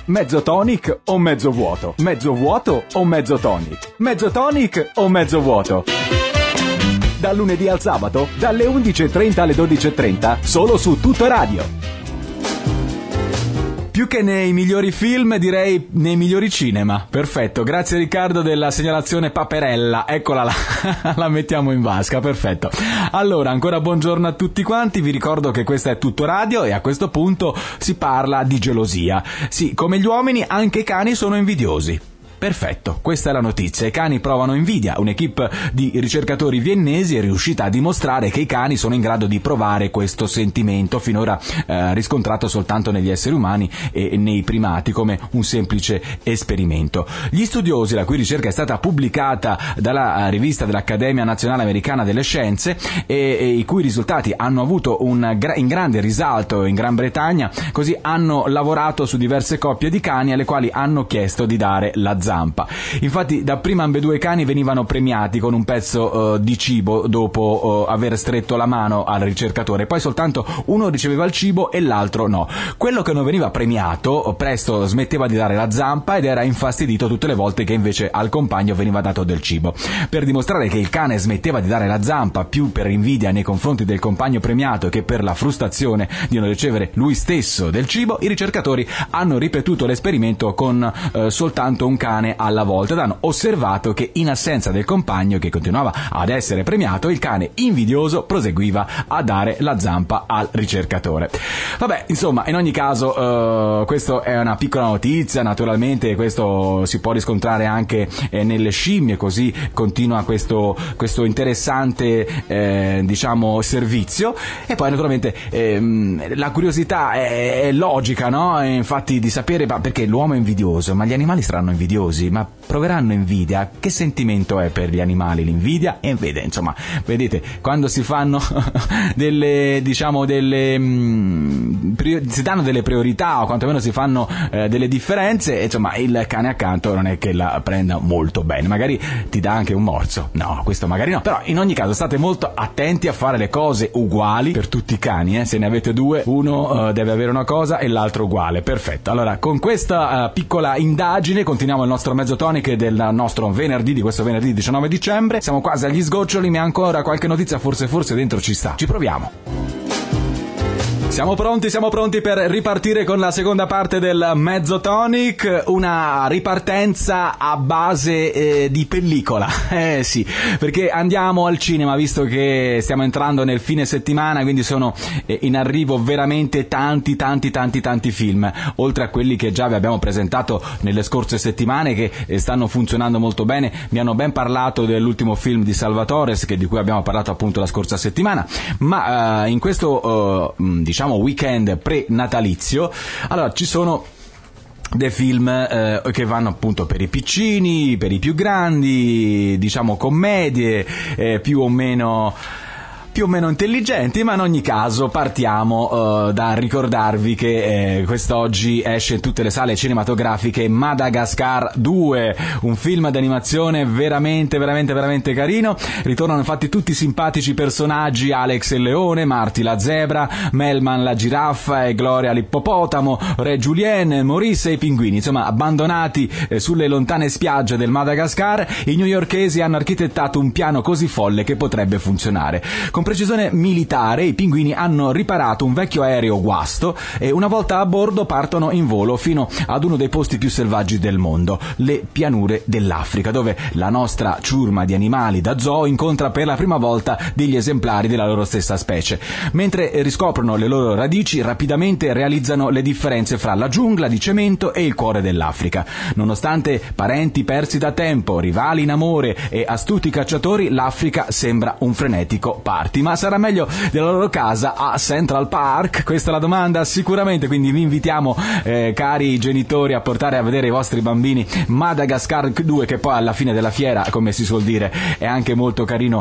Mezzo tonic o mezzo vuoto? Mezzo vuoto o mezzo tonic? Mezzo tonic o mezzo vuoto? Dal lunedì al sabato, dalle 11.30 alle 12.30, solo su Tutto Radio. Più che nei migliori film, direi nei migliori cinema. Perfetto, grazie Riccardo della segnalazione paperella. Eccola là, la mettiamo in vasca, perfetto. Allora, ancora buongiorno a tutti quanti, vi ricordo che questa è Tutto Radio e a questo punto si parla di gelosia. Sì, come gli uomini, anche i cani sono invidiosi. Perfetto, questa è la notizia. I cani provano invidia. Un'equipe di ricercatori viennesi è riuscita a dimostrare che i cani sono in grado di provare questo sentimento, finora riscontrato soltanto negli esseri umani e nei primati come un semplice esperimento. Gli studiosi, la cui ricerca è stata pubblicata dalla rivista dell'Accademia Nazionale Americana delle Scienze e i cui risultati hanno avuto un grande risalto in Gran Bretagna, così hanno lavorato su diverse coppie di cani alle quali hanno chiesto di dare la zampa. Infatti dapprima ambedue cani venivano premiati con un pezzo di cibo dopo aver stretto la mano al ricercatore, poi soltanto uno riceveva il cibo e l'altro no. Quello che non veniva premiato presto smetteva di dare la zampa ed era infastidito tutte le volte che invece al compagno veniva dato del cibo. Per dimostrare che il cane smetteva di dare la zampa più per invidia nei confronti del compagno premiato che per la frustrazione di non ricevere lui stesso del cibo, i ricercatori hanno ripetuto l'esperimento con soltanto un cane alla volta ed hanno osservato che in assenza del compagno che continuava ad essere premiato, il cane invidioso proseguiva a dare la zampa al ricercatore. Vabbè, insomma, in ogni caso questo è una piccola notizia, naturalmente questo si può riscontrare anche nelle scimmie, così continua questo interessante diciamo servizio. E poi naturalmente la curiosità è logica, no? Infatti di sapere perché l'uomo è invidioso, ma gli animali saranno invidiosi, ma proveranno invidia. Che sentimento è per gli animali l'invidia? E vede, insomma, vedete, quando si fanno si danno delle priorità o quantomeno si fanno delle differenze, insomma, il cane accanto non è che la prenda molto bene, magari ti dà anche un morso, no, questo magari no, però in ogni caso state molto attenti a fare le cose uguali per tutti i cani, se ne avete due, uno deve avere una cosa e l'altro uguale. Perfetto, allora con questa piccola indagine continuiamo il nostro mezzo tonic del nostro venerdì, di questo venerdì 19 dicembre. Siamo quasi agli sgoccioli, ma ancora qualche notizia forse dentro ci sta. Ci proviamo. Siamo pronti per ripartire con la seconda parte del Mezzo Tonic, una ripartenza a base di pellicola. Sì, perché andiamo al cinema, visto che stiamo entrando nel fine settimana, quindi sono in arrivo veramente tanti film, oltre a quelli che già vi abbiamo presentato nelle scorse settimane, che stanno funzionando molto bene. Mi hanno ben parlato dell'ultimo film di Salvatore, di cui abbiamo parlato appunto la scorsa settimana, ma in questo diciamo weekend pre-natalizio, allora ci sono dei film che vanno appunto per i piccini, per i più grandi, diciamo commedie più o meno intelligenti, ma in ogni caso partiamo da ricordarvi che quest'oggi esce in tutte le sale cinematografiche Madagascar 2, un film d'animazione veramente carino. Ritornano infatti tutti i simpatici personaggi: Alex il leone, Marty la zebra, Melman la giraffa e Gloria l'ippopotamo, Re Julien, Maurice e i pinguini. Insomma, abbandonati sulle lontane spiagge del Madagascar, i newyorkesi hanno architettato un piano così folle che potrebbe funzionare. Con precisione militare, i pinguini hanno riparato un vecchio aereo guasto e una volta a bordo partono in volo fino ad uno dei posti più selvaggi del mondo, le pianure dell'Africa, dove la nostra ciurma di animali da zoo incontra per la prima volta degli esemplari della loro stessa specie. Mentre riscoprono le loro radici, rapidamente realizzano le differenze fra la giungla di cemento e il cuore dell'Africa. Nonostante parenti persi da tempo, rivali in amore e astuti cacciatori, l'Africa sembra un frenetico party. Ma sarà meglio della loro casa a Central Park? Questa è la domanda, sicuramente. Quindi vi invitiamo, cari genitori, a portare a vedere i vostri bambini Madagascar 2, che poi alla fine della fiera, come si suol dire, è anche molto carino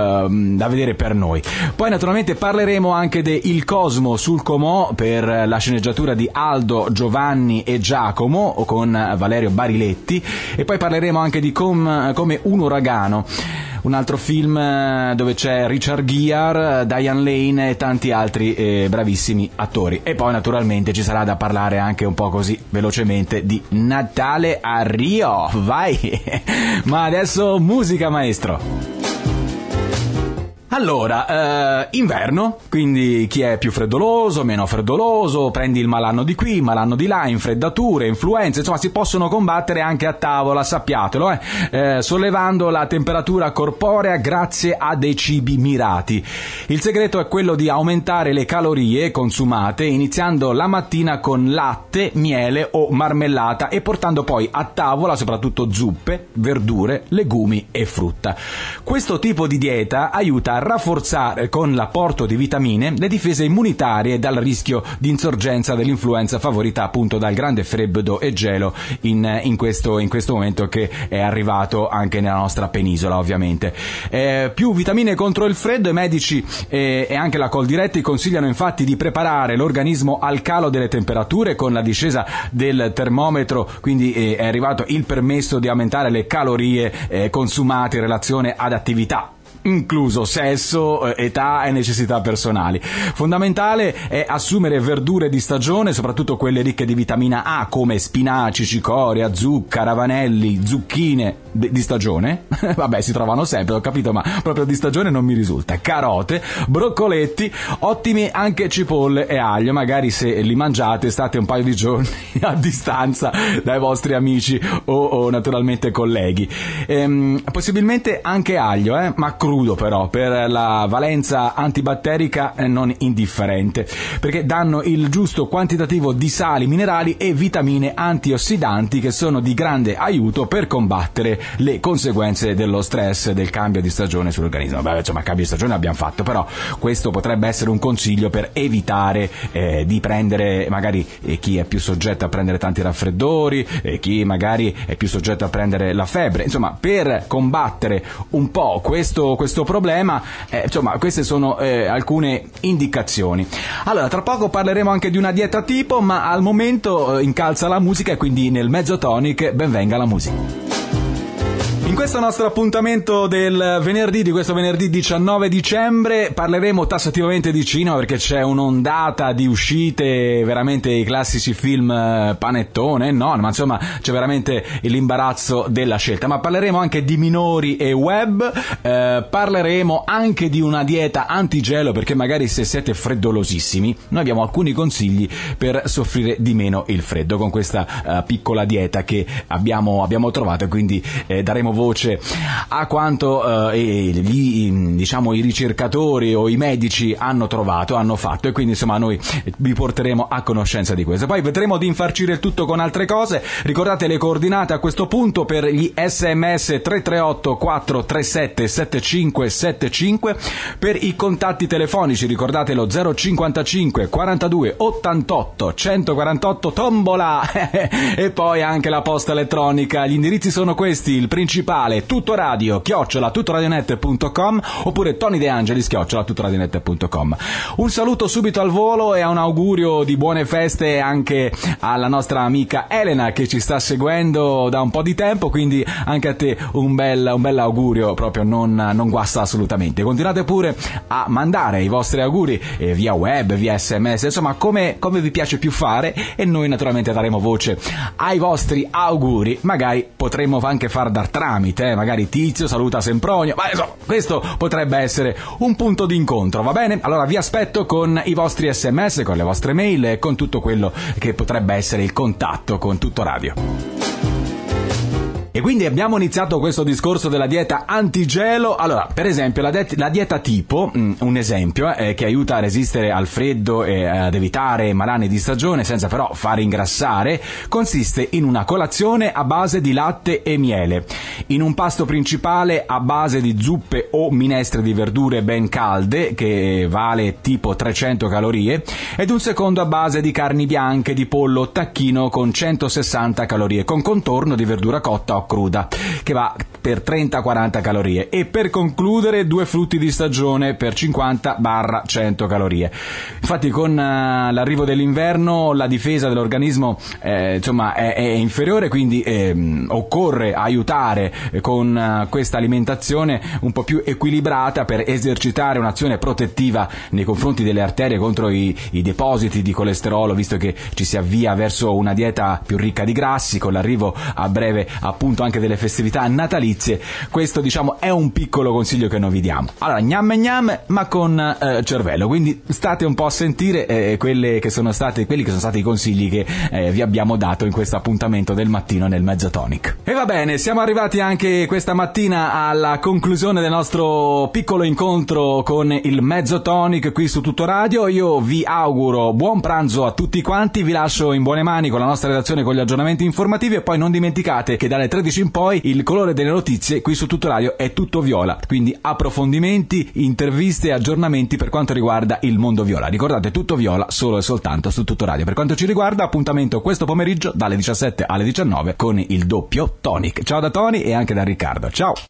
da vedere per noi. Poi naturalmente parleremo anche di Il Cosmo sul Comò, per la sceneggiatura di Aldo, Giovanni e Giacomo, con Valerio Bariletti, e poi parleremo anche di Come un uragano. un altro film dove c'è Richard Gere, Diane Lane e tanti altri bravissimi attori. E poi naturalmente ci sarà da parlare anche un po' così velocemente di Natale a Rio. Vai! Ma adesso musica, maestro. Allora, inverno, quindi chi è più freddoloso, meno freddoloso, prendi il malanno di qui, il malanno di là, infreddature, influenze, insomma si possono combattere anche a tavola, sappiatelo, sollevando la temperatura corporea grazie a dei cibi mirati. Il segreto è quello di aumentare le calorie consumate iniziando la mattina con latte, miele o marmellata e portando poi a tavola soprattutto zuppe, verdure, legumi e frutta. Questo tipo di dieta aiuta a rafforzare con l'apporto di vitamine le difese immunitarie dal rischio di insorgenza dell'influenza favorita appunto dal grande freddo e gelo in questo momento che è arrivato anche nella nostra penisola, ovviamente. Più vitamine contro il freddo, i medici e anche la Coldiretti consigliano infatti di preparare l'organismo al calo delle temperature con la discesa del termometro, quindi è arrivato il permesso di aumentare le calorie consumate in relazione ad attività, incluso sesso, età e necessità personali. Fondamentale è assumere verdure di stagione, soprattutto quelle ricche di vitamina A come spinaci, cicoria, zucca, ravanelli, zucchine di stagione. Vabbè, si trovano sempre, ho capito, ma proprio di stagione non mi risulta. Carote, broccoletti, ottimi anche cipolle e aglio, magari se li mangiate state un paio di giorni a distanza dai vostri amici o naturalmente colleghi. Possibilmente anche aglio, ma crudo però, per la valenza antibatterica non indifferente, perché danno il giusto quantitativo di sali minerali e vitamine antiossidanti che sono di grande aiuto per combattere le conseguenze dello stress del cambio di stagione sull'organismo. Beh, insomma, cambio di stagione abbiamo fatto, però questo potrebbe essere un consiglio per evitare di prendere, magari chi è più soggetto a prendere tanti raffreddori, chi magari è più soggetto a prendere la febbre. Insomma, per combattere un po' questo problema, insomma, queste sono alcune indicazioni. Allora, tra poco parleremo anche di una dieta tipo, ma al momento incalza la musica e quindi nel Mezzotonic benvenga la musica. In questo nostro appuntamento del venerdì, di questo venerdì 19 dicembre, parleremo tassativamente di cinema, perché c'è un'ondata di uscite, veramente i classici film panettone, no, ma insomma c'è veramente l'imbarazzo della scelta. Ma parleremo anche di minori e web, parleremo anche di una dieta antigelo, perché magari se siete freddolosissimi noi abbiamo alcuni consigli per soffrire di meno il freddo con questa piccola dieta che abbiamo trovato, e quindi daremo voce a quanto i ricercatori o i medici hanno fatto, e quindi insomma noi vi porteremo a conoscenza di questo. Poi vedremo di infarcire il tutto con altre cose. Ricordate le coordinate a questo punto per gli SMS: 338 437 7575, per i contatti telefonici ricordatelo 055 42 88 148 tombola e poi anche la posta elettronica. Gli indirizzi sono questi: il principale tuttoradio@tuttoradionet.com oppure Tony De Angelis @tuttoradionet.com. Un saluto subito al volo e un augurio di buone feste anche alla nostra amica Elena che ci sta seguendo da un po' di tempo, quindi anche a te un bel augurio, proprio non guasta assolutamente. Continuate pure a mandare i vostri auguri via web, via SMS, insomma come vi piace più fare, e noi naturalmente daremo voce ai vostri auguri. Magari potremmo anche far dar tramite, magari Tizio saluta Sempronio, ma insomma questo potrebbe essere un punto di incontro, va bene? Allora vi aspetto con i vostri SMS, con le vostre mail e con tutto quello che potrebbe essere il contatto con Tutto Radio. E quindi abbiamo iniziato questo discorso della dieta antigelo. Allora, per esempio, la dieta tipo, un esempio che aiuta a resistere al freddo e ad evitare malanni di stagione senza però far ingrassare, consiste in una colazione a base di latte e miele, in un pasto principale a base di zuppe o minestre di verdure ben calde, che vale tipo 300 calorie, ed un secondo a base di carni bianche, di pollo o tacchino con 160 calorie, con contorno di verdura cotta o cruda, che va per 30-40 calorie e per concludere 2 frutti di stagione per 50-100 calorie. Infatti con l'arrivo dell'inverno la difesa dell'organismo insomma è inferiore, quindi occorre aiutare con questa alimentazione un po' più equilibrata per esercitare un'azione protettiva nei confronti delle arterie contro i depositi di colesterolo, visto che ci si avvia verso una dieta più ricca di grassi con l'arrivo a breve appunto anche delle festività natalizie. Questo diciamo è un piccolo consiglio che noi vi diamo. Allora, gnam gnam ma con cervello, quindi state un po' a sentire quelli che sono stati i consigli che vi abbiamo dato in questo appuntamento del mattino nel Mezzotonic. E va bene, siamo arrivati anche questa mattina alla conclusione del nostro piccolo incontro con il Mezzotonic qui su Tutto Radio. Io vi auguro buon pranzo a tutti quanti, vi lascio in buone mani con la nostra redazione con gli aggiornamenti informativi e poi non dimenticate che dalle 13 in poi il colore delle notizie qui su Tutto Radio è tutto viola, quindi approfondimenti, interviste e aggiornamenti per quanto riguarda il mondo viola. Ricordate, tutto viola solo e soltanto su Tutto Radio. Per quanto ci riguarda, appuntamento questo pomeriggio dalle 17 alle 19 con il doppio Tonic. Ciao da Tony e anche da Riccardo. Ciao!